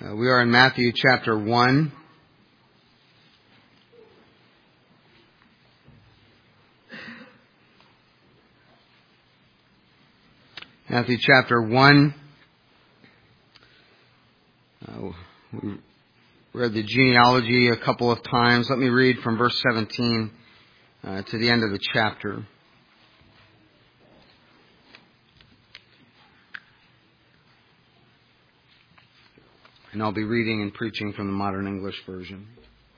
We are in Matthew chapter 1. Matthew chapter 1. We read the genealogy a couple of times. Let me read from verse 17 to the end of the chapter. And I'll be reading and preaching from the Modern English Version.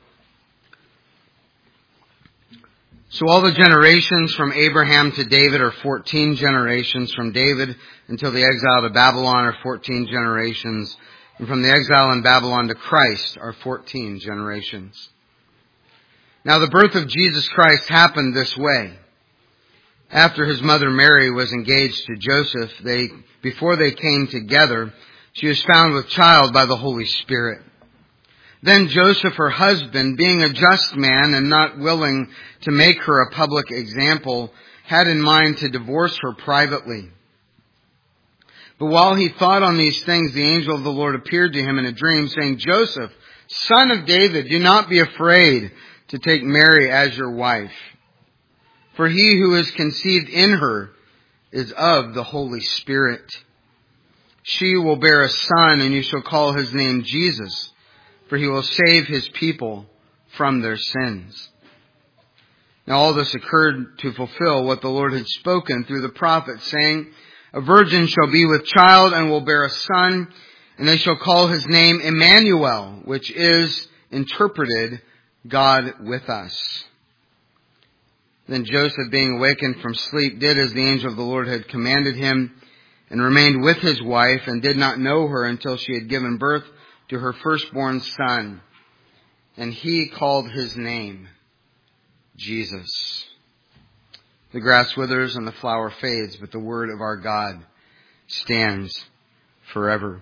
So all the generations from Abraham to David are 14 generations. From David until the exile to Babylon are 14 generations. And from the exile in Babylon to Christ are 14 generations. Now the birth of Jesus Christ happened this way. After his mother Mary was engaged to Joseph, before they came together, she was found with child by the Holy Spirit. Then Joseph, her husband, being a just man and not willing to make her a public example, had in mind to divorce her privately. But while he thought on these things, the angel of the Lord appeared to him in a dream, saying, Joseph, son of David, do not be afraid to take Mary as your wife. For he who is conceived in her is of the Holy Spirit. She will bear a son, and you shall call his name Jesus, for he will save his people from their sins. Now all this occurred to fulfill what the Lord had spoken through the prophet, saying, a virgin shall be with child and will bear a son, and they shall call his name Emmanuel, which is interpreted, God with us. Then Joseph, being awakened from sleep, did as the angel of the Lord had commanded him, and remained with his wife, and did not know her until she had given birth to her firstborn son. And he called his name Jesus. The grass withers and the flower fades, but the word of our God stands forever.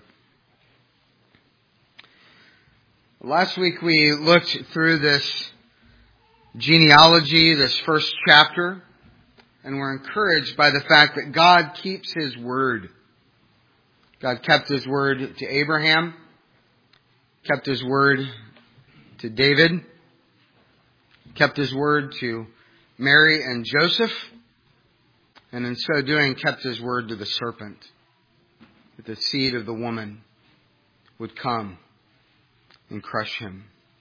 Last week we looked through this genealogy, this first chapter, and we're encouraged by the fact that God keeps his word. God kept his word to Abraham, kept his word to David, kept his word to Mary and Joseph, and in so doing kept his word to the serpent, that the seed of the woman would come and crush him.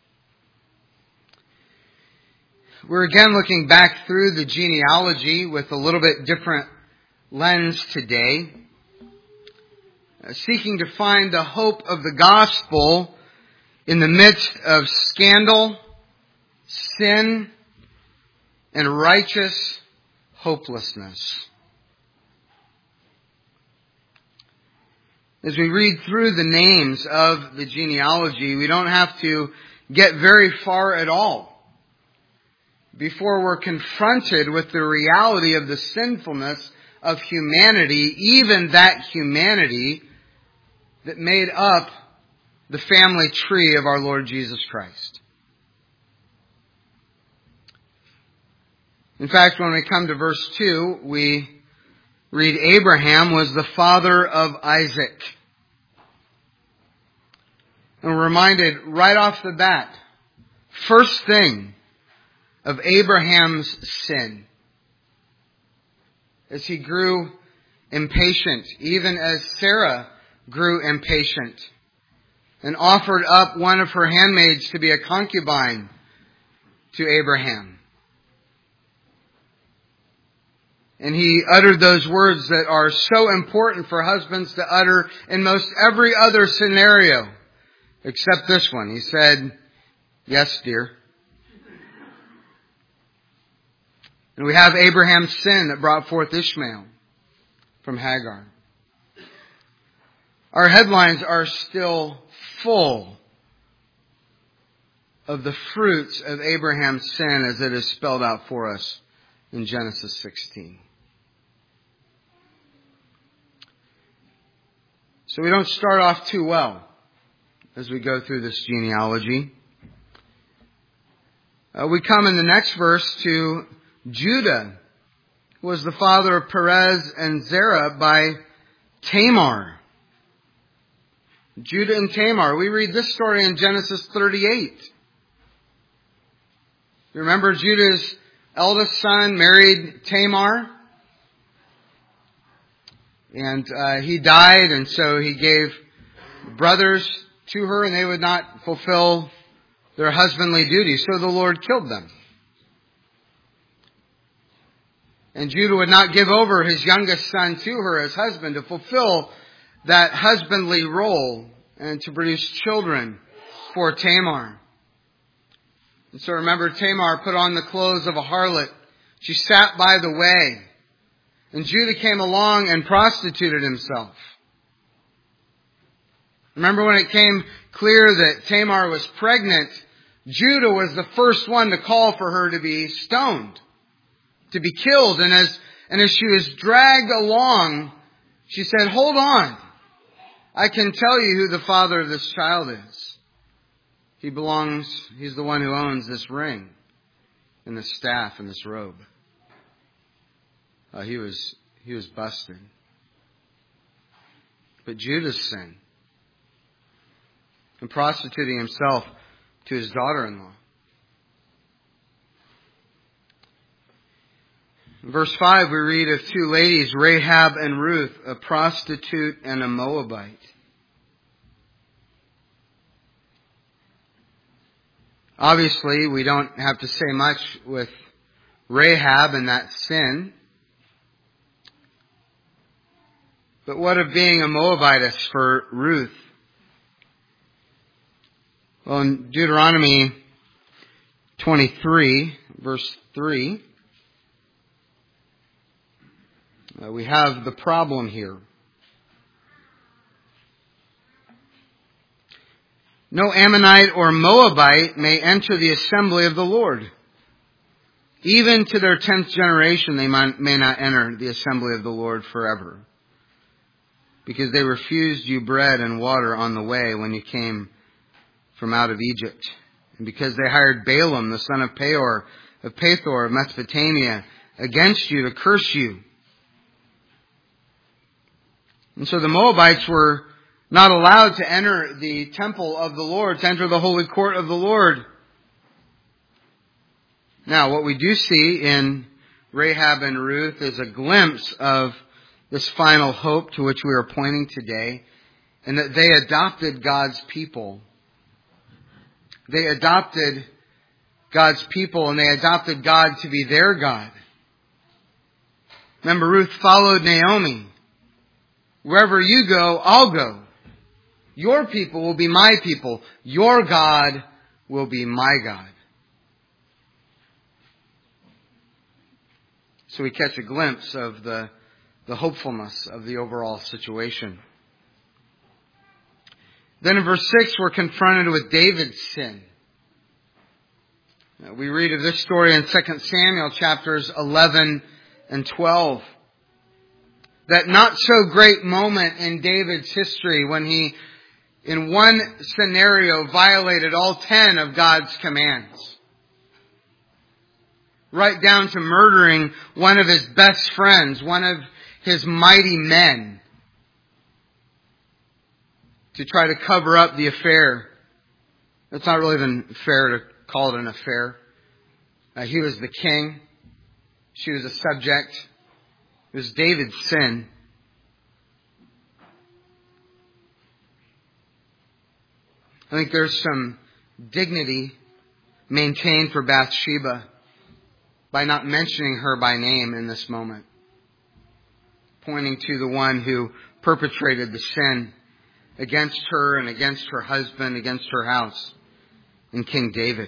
We're again looking back through the genealogy with a little bit different lens today, seeking to find the hope of the gospel in the midst of scandal, sin, and righteous hopelessness. As we read through the names of the genealogy, we don't have to get very far at all before we're confronted with the reality of the sinfulness of humanity, even that humanity that made up the family tree of our Lord Jesus Christ. In fact, when we come to verse 2, we read Abraham was the father of Isaac. And we're reminded right off the bat, first thing, of Abraham's sin. As he grew impatient, even as Sarah grew impatient, and offered up one of her handmaids to be a concubine to Abraham. And he uttered those words that are so important for husbands to utter in most every other scenario, except this one. He said, yes, dear. And we have Abraham's sin that brought forth Ishmael from Hagar. Our headlines are still full of the fruits of Abraham's sin as it is spelled out for us in Genesis 16. So we don't start off too well as we go through this genealogy. We come in the next verse to Judah, who was the father of Perez and Zerah by Tamar. Judah and Tamar. We read this story in Genesis 38. You remember Judah's eldest son married Tamar? And he died, and so he gave brothers to her, and they would not fulfill their husbandly duty. So the Lord killed them. And Judah would not give over his youngest son to her as husband to fulfill that husbandly role and to produce children for Tamar. And so remember, Tamar put on the clothes of a harlot. She sat by the way. And Judah came along and prostituted himself. Remember when it came clear that Tamar was pregnant, Judah was the first one to call for her to be stoned, to be killed. And as she was dragged along, she said, "Hold on. I can tell you who the father of this child is. He's the one who owns this ring and this staff and this robe." He was busted. But Judah's sin in prostituting himself to his daughter-in-law. In verse 5 we read of two ladies, Rahab and Ruth, a prostitute and a Moabite. Obviously, we don't have to say much with Rahab and that sin. But what of being a Moabitess for Ruth? Well, in Deuteronomy 23, verse 3, we have the problem here. No Ammonite or Moabite may enter the assembly of the Lord. Even to their 10th generation they may not enter the assembly of the Lord forever. Because they refused you bread and water on the way when you came from out of Egypt. And because they hired Balaam, the son of Peor, of Pethor, of Mesopotamia, against you to curse you. And so the Moabites were not allowed to enter the temple of the Lord, to enter the holy court of the Lord. Now, what we do see in Rahab and Ruth is a glimpse of this final hope to which we are pointing today, and that they adopted God's people. They adopted God's people, and they adopted God to be their God. Remember, Ruth followed Naomi. Wherever you go, I'll go. Your people will be my people. Your God will be my God. So we catch a glimpse of the hopefulness of the overall situation. Then in verse 6, we're confronted with David's sin. We read of this story in 2 Samuel chapters 11 and 12. That not so great moment in David's history when he, in one scenario, violated all 10 of God's commands. Right down to murdering one of his best friends, one of his mighty men, to try to cover up the affair. It's not really even fair to call it an affair. He was the king. She was a subject. It was David's sin. I think there's some dignity maintained for Bathsheba by not mentioning her by name in this moment, pointing to the one who perpetrated the sin against her and against her husband, against her house, in King David.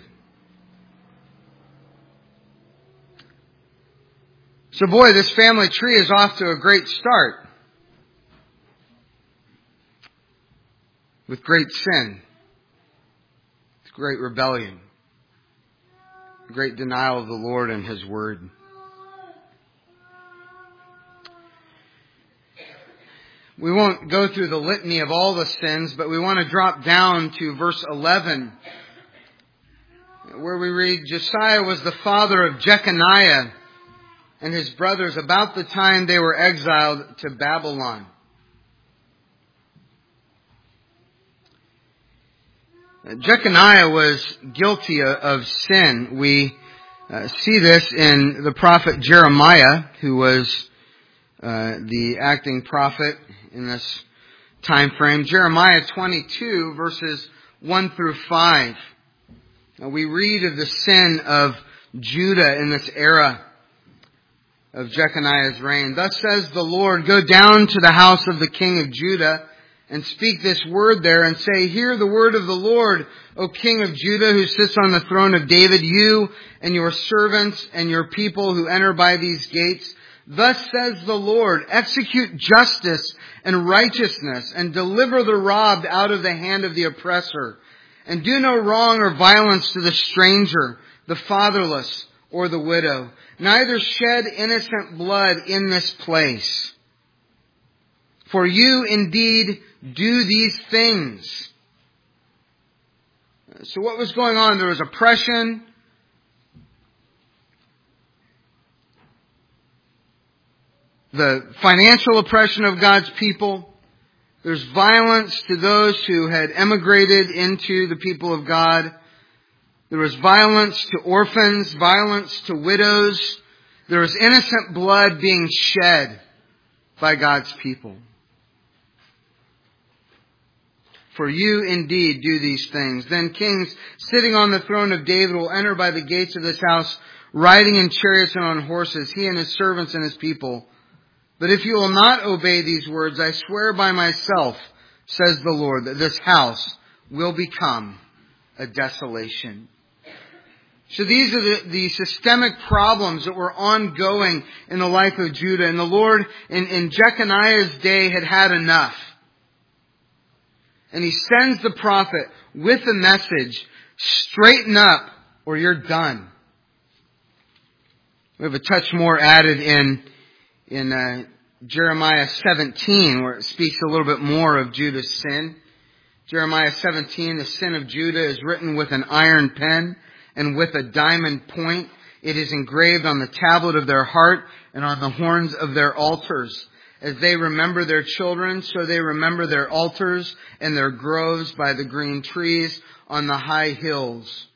So boy, this family tree is off to a great start. With great sin. With great rebellion. Great denial of the Lord and His Word. We won't go through the litany of all the sins, but we want to drop down to verse 11, where we read, Josiah was the father of Jeconiah and his brothers about the time they were exiled to Babylon. Jeconiah was guilty of sin. We see this in the prophet Jeremiah, who was the acting prophet in this time frame. Jeremiah 22, verses 1 through 5. We read of the sin of Judah in this era of Jeconiah's reign. Thus says the Lord, go down to the house of the king of Judah and speak this word there and say, hear the word of the Lord, O king of Judah, who sits on the throne of David, you and your servants and your people who enter by these gates. Thus says the Lord, execute justice and righteousness and deliver the robbed out of the hand of the oppressor. And do no wrong or violence to the stranger, the fatherless, or the widow. Neither shed innocent blood in this place. For you indeed do these things. So what was going on? There was oppression. The financial oppression of God's people. There's violence to those who had emigrated into the people of God. There was violence to orphans, violence to widows. There was innocent blood being shed by God's people. For you indeed do these things. Then kings sitting on the throne of David will enter by the gates of this house, riding in chariots and on horses, he and his servants and his people. But if you will not obey these words, I swear by myself, says the Lord, that this house will become a desolation. So these are the systemic problems that were ongoing in the life of Judah. And the Lord, in Jeconiah's day, had enough. And he sends the prophet with the message, straighten up or you're done. We have a touch more added in Jeremiah 17, where it speaks a little bit more of Judah's sin. Jeremiah 17, the sin of Judah is written with an iron pen and with a diamond point. It is engraved on the tablet of their heart and on the horns of their altars. As they remember their children, so they remember their altars and their groves by the green trees on the high hills.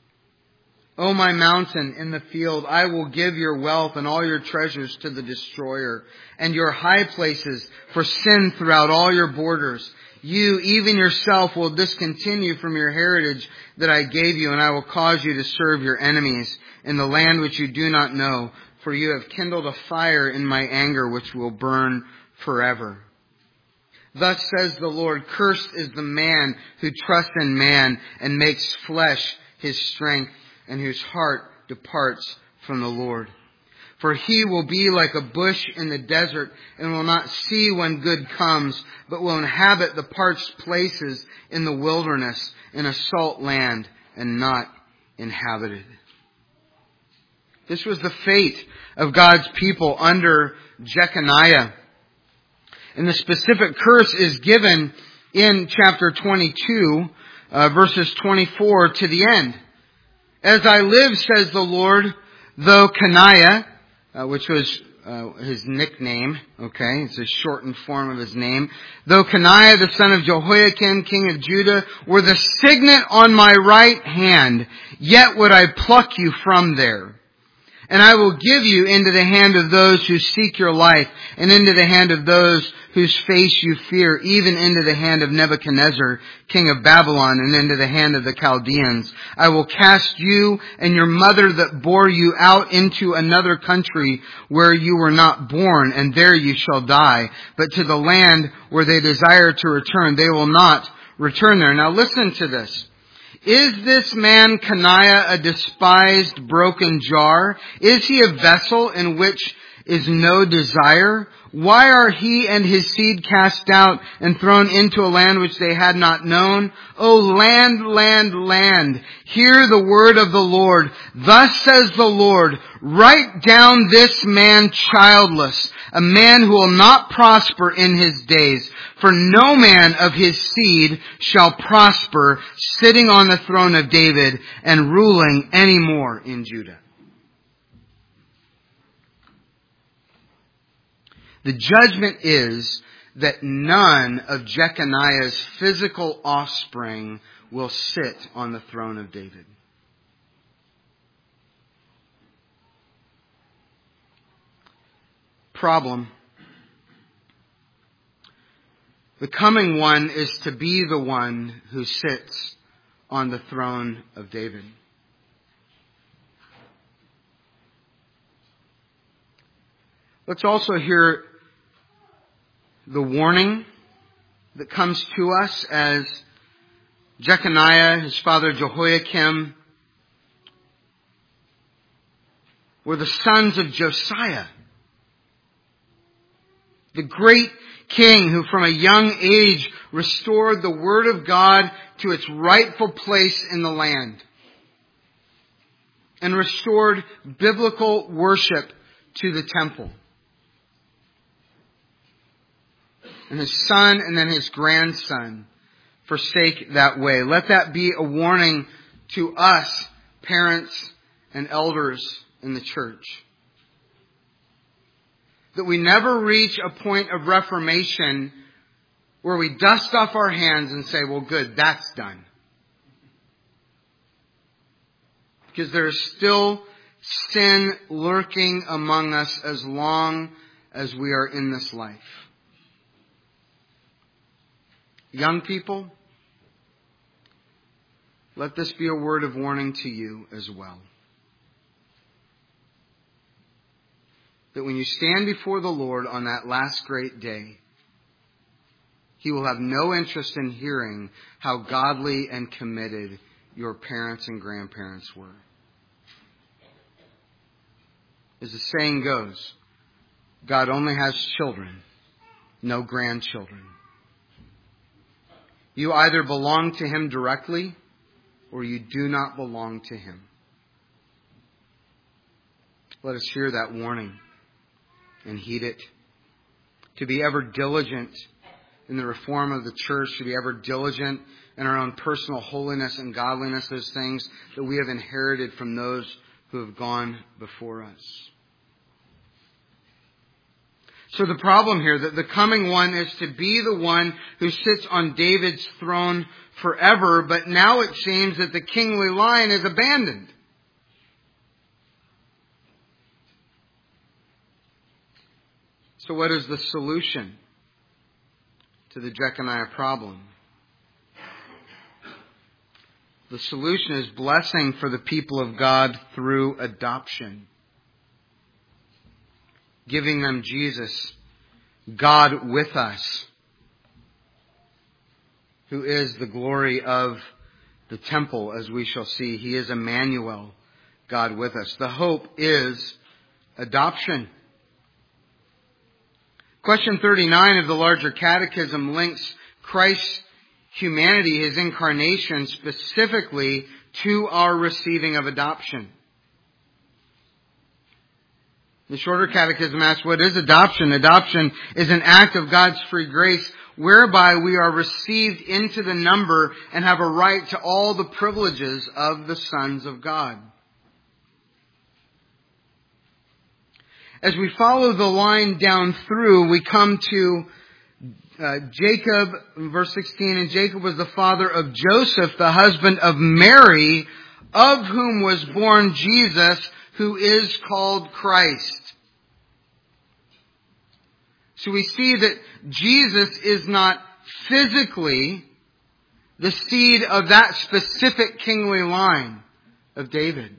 O my mountain in the field, I will give your wealth and all your treasures to the destroyer, and your high places for sin throughout all your borders. You, even yourself, will discontinue from your heritage that I gave you, and I will cause you to serve your enemies in the land which you do not know. For you have kindled a fire in my anger which will burn forever. Thus says the Lord, cursed is the man who trusts in man and makes flesh his strength, and whose heart departs from the Lord. For he will be like a bush in the desert and will not see when good comes, but will inhabit the parched places in the wilderness, in a salt land and not inhabited. This was the fate of God's people under Jeconiah. And the specific curse is given in chapter 22, verses 24 to the end. As I live, says the Lord, though Coniah, which was his nickname, okay, it's a shortened form of his name, though Coniah, the son of Jehoiakim, king of Judah, were the signet on my right hand, yet would I pluck you from there. And I will give you into the hand of those who seek your life, and into the hand of those whose face you fear, even into the hand of Nebuchadnezzar, king of Babylon, and into the hand of the Chaldeans. I will cast you and your mother that bore you out into another country where you were not born, and there you shall die. But to the land where they desire to return, they will not return there. Now listen to this. Is this man Coniah a despised broken jar? Is he a vessel in which is no desire? Why are he and his seed cast out and thrown into a land which they had not known? O land, land, land, hear the word of the Lord. Thus says the Lord, write down this man childless, a man who will not prosper in his days. For no man of his seed shall prosper, sitting on the throne of David and ruling any more in Judah. The judgment is that none of Jeconiah's physical offspring will sit on the throne of David. Problem. The coming one is to be the one who sits on the throne of David. Let's also hear the warning that comes to us as Jeconiah, his father Jehoiakim, were the sons of Josiah, the great king who from a young age restored the Word of God to its rightful place in the land and restored biblical worship to the temple. And his son and then his grandson forsake that way. Let that be a warning to us, parents and elders in the church. That we never reach a point of reformation where we dust off our hands and say, well, good, that's done. Because there is still sin lurking among us as long as we are in this life. Young people, let this be a word of warning to you as well. That when you stand before the Lord on that last great day, He will have no interest in hearing how godly and committed your parents and grandparents were. As the saying goes, God only has children, no grandchildren. You either belong to Him directly or you do not belong to Him. Let us hear that warning and heed it. To be ever diligent in the reform of the church, to be ever diligent in our own personal holiness and godliness, those things that we have inherited from those who have gone before us. So the problem here, that the coming one is to be the one who sits on David's throne forever, but now it seems that the kingly line is abandoned. So what is the solution to the Jeconiah problem? The solution is blessing for the people of God through adoption. Giving them Jesus, God with us, who is the glory of the temple, as we shall see. He is Emmanuel, God with us. The hope is adoption. Question 39 of the larger catechism links Christ's humanity, His incarnation, specifically to our receiving of adoption. The shorter catechism asks, what is adoption? Adoption is an act of God's free grace whereby we are received into the number and have a right to all the privileges of the sons of God. As we follow the line down through, we come to Jacob, verse 16, and Jacob was the father of Joseph, the husband of Mary, of whom was born Jesus, who is called Christ. So we see that Jesus is not physically the seed of that specific kingly line of David.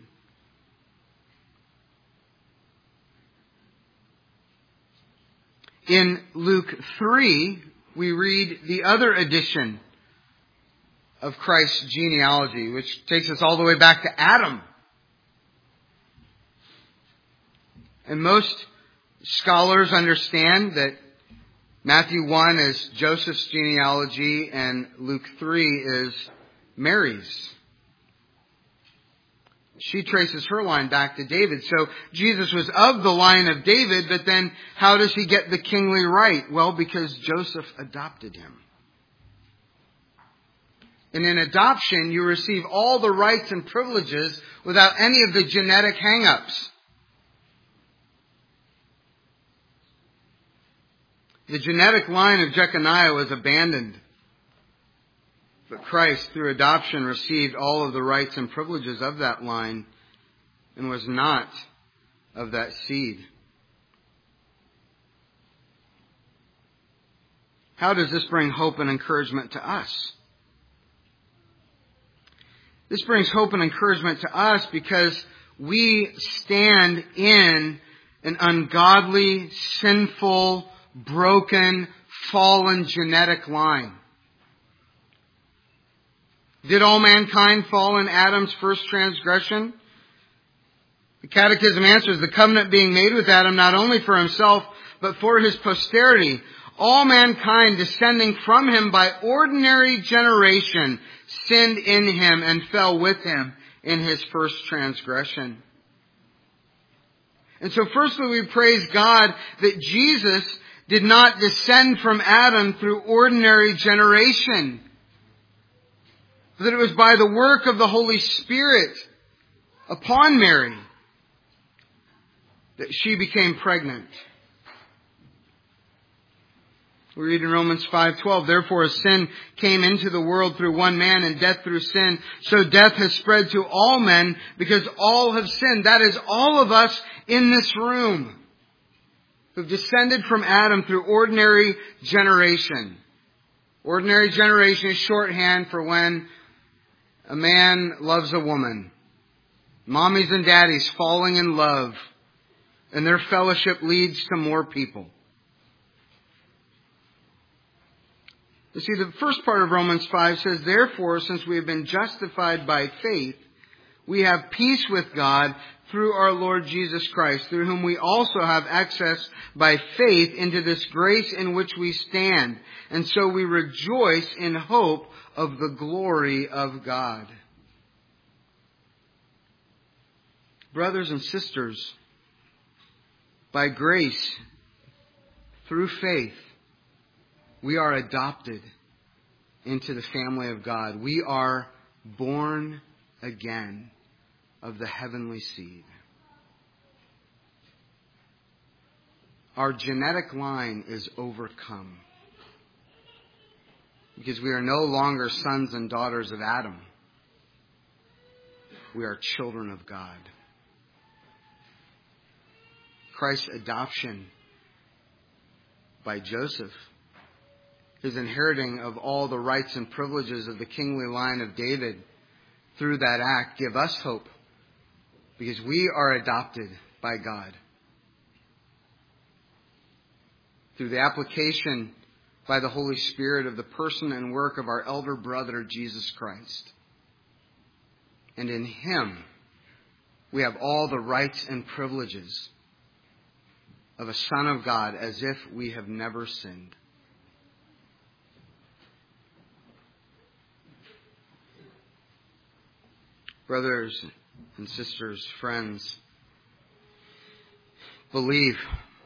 In Luke 3, we read the other edition of Christ's genealogy, which takes us all the way back to Adam. And most scholars understand that Matthew 1 is Joseph's genealogy and Luke 3 is Mary's. She traces her line back to David. So Jesus was of the line of David, but then how does he get the kingly right? Well, because Joseph adopted him. And in adoption, you receive all the rights and privileges without any of the genetic hang-ups. The genetic line of Jeconiah was abandoned. But Christ, through adoption, received all of the rights and privileges of that line and was not of that seed. How does this bring hope and encouragement to us? This brings hope and encouragement to us because we stand in an ungodly, sinful, broken, fallen genetic line. Did all mankind fall in Adam's first transgression? The Catechism answers, the covenant being made with Adam not only for himself, but for his posterity. All mankind descending from him by ordinary generation sinned in him and fell with him in his first transgression. And so firstly we praise God that Jesus did not descend from Adam through ordinary generation. That it was by the work of the Holy Spirit upon Mary that she became pregnant. We read in Romans 5:12, therefore as sin came into the world through one man and death through sin, so death has spread to all men because all have sinned. That is all of us in this room who've descended from Adam through ordinary generation. Ordinary generation is shorthand for when a man loves a woman. Mommies and daddies falling in love, and their fellowship leads to more people. You see, the first part of Romans 5 says, therefore, since we have been justified by faith, we have peace with God through our Lord Jesus Christ, through whom we also have access by faith into this grace in which we stand. And so we rejoice in hope of the glory of God. Brothers and sisters, by grace, through faith, we are adopted into the family of God. We are born again of the heavenly seed. Our genetic line is overcome because we are no longer sons and daughters of Adam. We are children of God. Christ's adoption by Joseph, his inheriting of all the rights and privileges of the kingly line of David through that act, give us hope because we are adopted by God. Through the application by the Holy Spirit of the person and work of our elder brother, Jesus Christ. And in Him, we have all the rights and privileges of a Son of God as if we have never sinned. Brothers and sisters, friends, believe,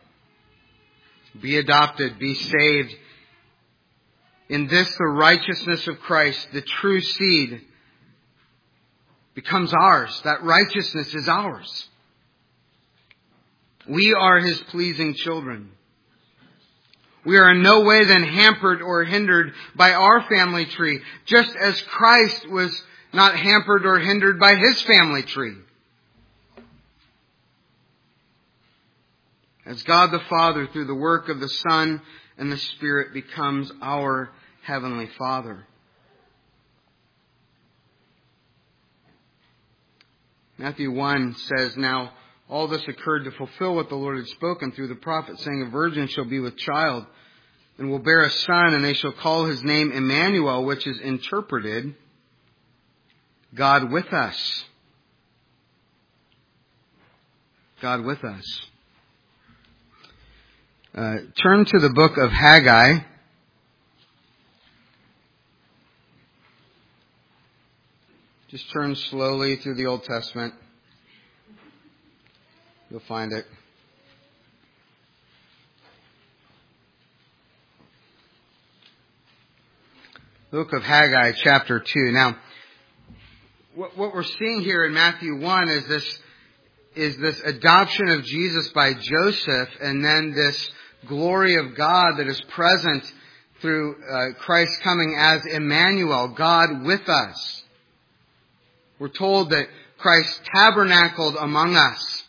be adopted, be saved. In this, the righteousness of Christ, the true seed, becomes ours. That righteousness is ours. We are His pleasing children. We are in no way then hampered or hindered by our family tree, just as Christ was not hampered or hindered by His family tree. As God the Father, through the work of the Son and the Spirit, becomes our Heavenly Father. Matthew 1 says, now all this occurred to fulfill what the Lord had spoken through the prophet, saying, a virgin shall be with child and will bear a son, and they shall call his name Emmanuel, which is interpreted, God with us. God with us. Turn to the book of Haggai. Just turn slowly through the Old Testament. You'll find it. Book of Haggai, chapter 2. Now, what we're seeing here in Matthew 1 is this adoption of Jesus by Joseph, and then this glory of God that is present through Christ coming as Emmanuel, God with us. We're told that Christ tabernacled among us.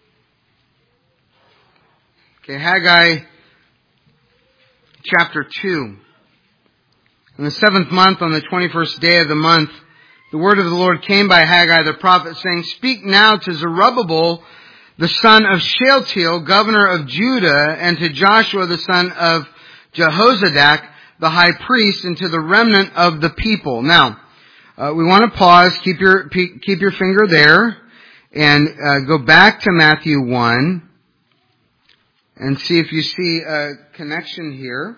Okay, Haggai chapter 2. In the 7th month, on the 21st day of the month, the word of the Lord came by Haggai the prophet, saying, "Speak now to Zerubbabel, the son of Shealtiel, governor of Judah, and to Joshua, the son of Jehozadak, the high priest, and to the remnant of the people." Now, we want to pause, keep your finger there, and go back to Matthew 1, and see if you see a connection here.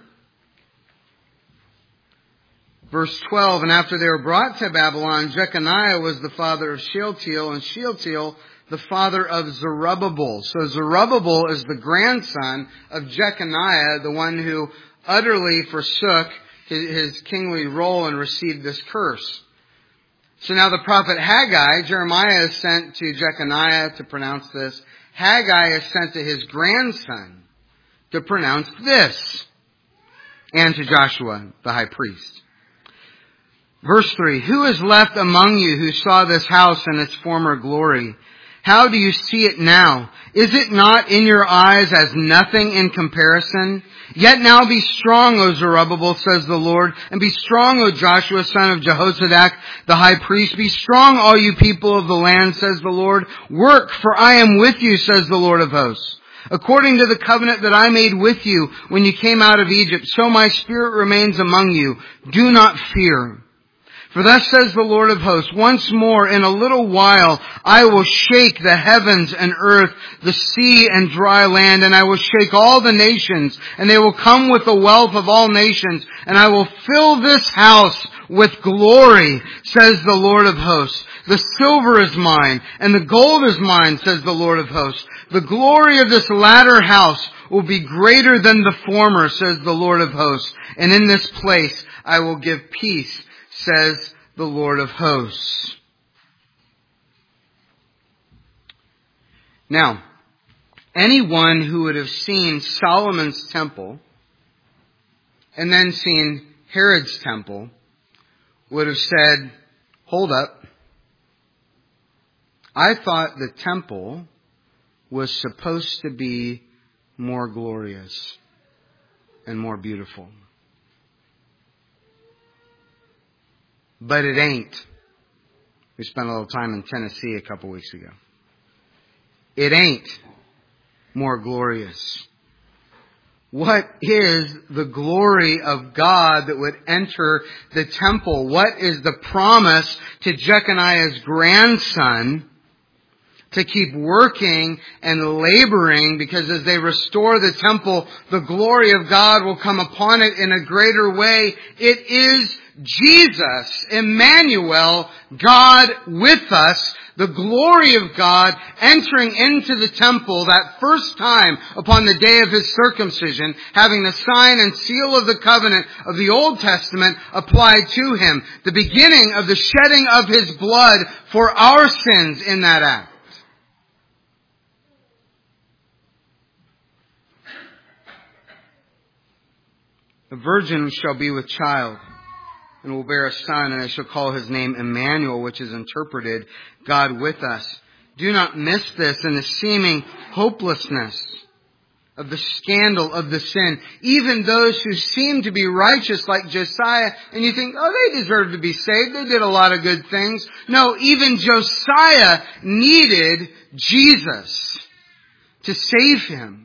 Verse 12, "And after they were brought to Babylon, Jeconiah was the father of Shealtiel, and Shealtiel the father of Zerubbabel." So Zerubbabel is the grandson of Jeconiah, the one who utterly forsook his kingly role and received this curse. So now the prophet Haggai, Jeremiah is sent to Jeconiah to pronounce this. Haggai is sent to his grandson to pronounce this, and to Joshua, the high priest. Verse 3, "Who is left among you who saw this house in its former glory? How do you see it now? Is it not in your eyes as nothing in comparison? Yet now be strong, O Zerubbabel, says the Lord, and be strong, O Joshua, son of Jehozadak, the high priest. Be strong, all you people of the land, says the Lord. Work, for I am with you, says the Lord of hosts. According to the covenant that I made with you when you came out of Egypt, so my spirit remains among you. Do not fear. For thus says the Lord of hosts, once more in a little while I will shake the heavens and earth, the sea and dry land, and I will shake all the nations, and they will come with the wealth of all nations, and I will fill this house with glory, says the Lord of hosts. The silver is mine, and the gold is mine, says the Lord of hosts. The glory of this latter house will be greater than the former, says the Lord of hosts. And in this place I will give peace, says the Lord of hosts." Now, anyone who would have seen Solomon's temple and then seen Herod's temple would have said, "Hold up. I thought the temple was supposed to be more glorious and more beautiful. But it ain't." We spent a little time in Tennessee a couple weeks ago. It ain't more glorious. What is the glory of God that would enter the temple? What is the promise to Jeconiah's grandson to keep working and laboring, because as they restore the temple, the glory of God will come upon it in a greater way? It is Jesus, Emmanuel, God with us, the glory of God entering into the temple that first time upon the day of his circumcision, having the sign and seal of the covenant of the Old Testament applied to him. The beginning of the shedding of his blood for our sins in that act. The virgin shall be with child, and will bear a son, and I shall call his name Emmanuel, which is interpreted, God with us. Do not miss this in the seeming hopelessness of the scandal of the sin. Even those who seem to be righteous like Josiah, and you think, oh, they deserve to be saved. They did a lot of good things. No, even Josiah needed Jesus to save him.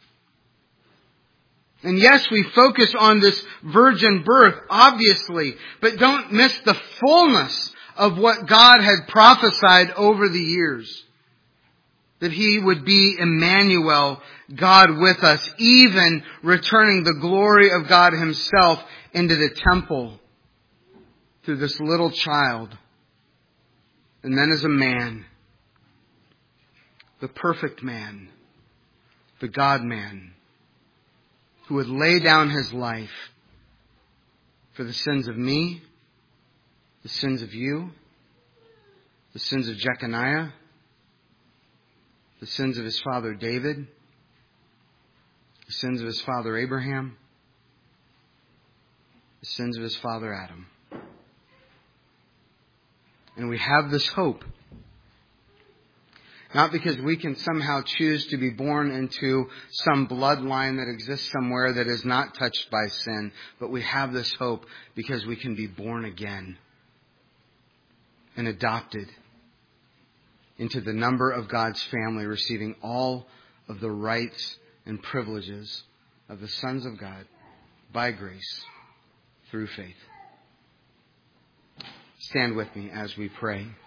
And yes, we focus on this virgin birth, obviously, but don't miss the fullness of what God had prophesied over the years. That he would be Emmanuel, God with us, even returning the glory of God himself into the temple through this little child. And then as a man, the perfect man, the God-man, who would lay down his life for the sins of me, the sins of you, the sins of Jeconiah, the sins of his father David, the sins of his father Abraham, the sins of his father Adam. And we have this hope, not because we can somehow choose to be born into some bloodline that exists somewhere that is not touched by sin, but we have this hope because we can be born again and adopted into the number of God's family, receiving all of the rights and privileges of the sons of God by grace through faith. Stand with me as we pray.